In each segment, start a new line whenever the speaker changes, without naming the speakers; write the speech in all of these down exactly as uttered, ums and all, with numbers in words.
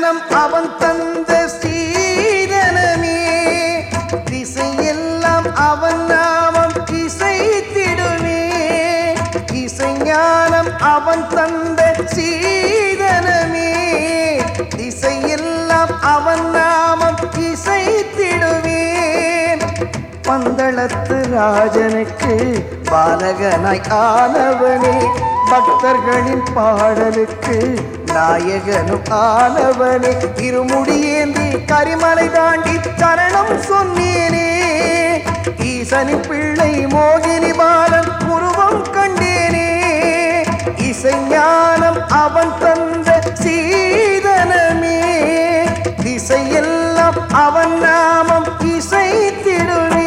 ஞானம் அவன் தந்த சீதனமே திசையெல்லாம் அவன் நாமம் இசைத்திடுமே இசைஞானம் அவன் தந்த சீதனமே திசையெல்லாம் அவன் நாமம் இசைத்திடுவேன் பந்தளத்து ராஜனுக்கு பாலகனாய் ஆனவனே பக்தர்களின் பாடலுக்கு நாயகனும் ஆனவனே இருமுடியேந்தி கரிமலை தாண்டி சரணம் சொன்னேனே ஈசனின் பிள்ளை மோகினி பாலன் உருவம் கண்டேனே இசைஞானம் அவன் தந்த சீதனமே திசையெல்லாம் அவன் நாமம் இசைத்திடுவே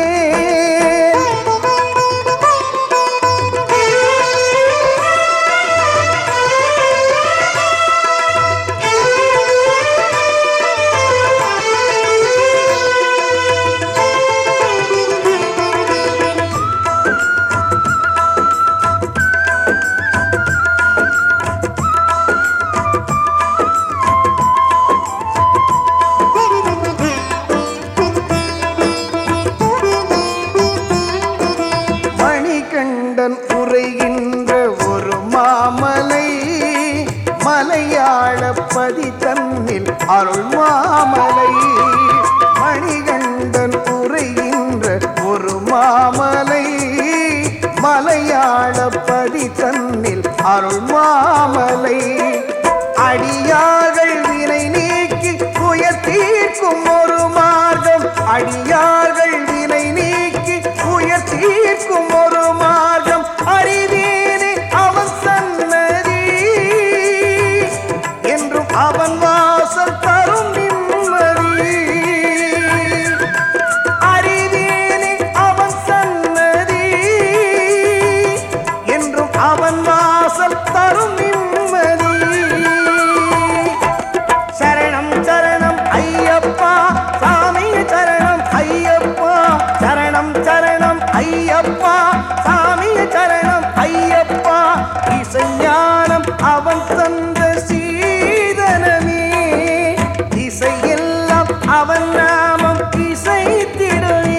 உரைகின்ற ஒரு மாமலை மலையாளப்பதி தன்னில் அருள் மாமலை மணிகண்டன் உரைகின்ற ஒரு மாமலை மலையாளப்பதி தன்னில் அருள் மாமலை அடியார்கள் வினை நீக்கி துயர் தீர்க்கும் ஒரு மார்க்கம் அடியார்கள் வினை நீக்கி துயர் தீர்க்கும் ஒரு மார்க்கம் அறிவேனே அவன் சன்னதி என்றும் அவன் வாசல் தரும் நிம்மதி அறிவேனே அவன் சன்னதி என்றும் அவன் வாசல் தரும் நிம்மதி சரணம் சரணம் ஐயப்பா சாமி சரணம் ஐயப்பா சரணம் சரணம் ஐயப்பா சாமி சரணம் ஐயப்பா இசைஞானம் அவன் தந்த சீதனமே திசையெல்லாம் அவன் நாமம் இசைத்திடுவே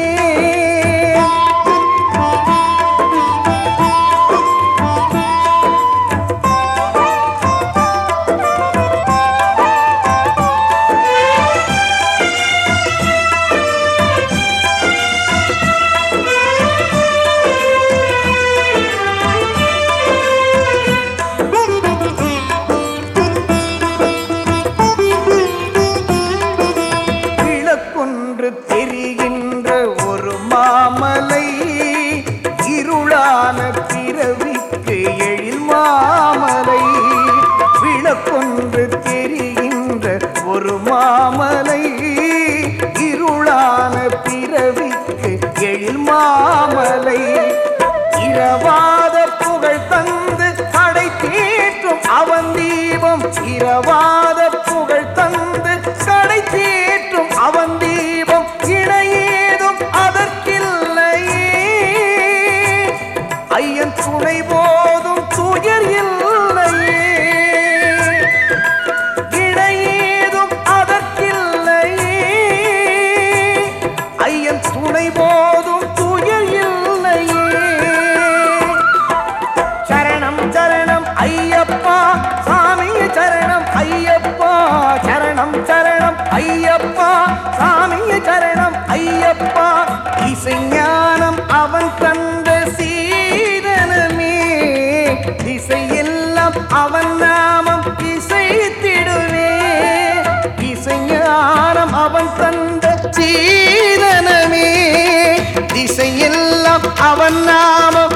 தெரிகின்ற ஒரு மாமலை இருளான பிறவிக்கு எழில் மாமலை விளக்கொன்று தெரிகின்ற ஒரு மாமலை இருளான பிறவிக்கு எழில் மாமலை இரவாத புகழ் தந்து கடை தேற்றும் அவன் தீபம் இரவாத புகழ் தந்து கடை தேற்றும் அவன் தீபம் இணையேதும் அதற்கில்லையே ஐயன் துணை போதும் துயர் இல்லையே இணையேதும் அதற்கில்லையே ஐயன் துணை போதும் துயர் இல்லையே சரணம் சரணம் ஐயப்பா சாமி சரணம் ஐயப்பா சரணம் சரணம் ஐயப்பா சாமி சரணம் ஐயப்பா இசைஞானம் அவன் தந்த சீதனமே திசையெல்லாம் அவன் நாமம் இசைத்திடுவே இசைஞானம் அவன் தந்த சீதனமே திசையெல்லாம் அவன் நாமம்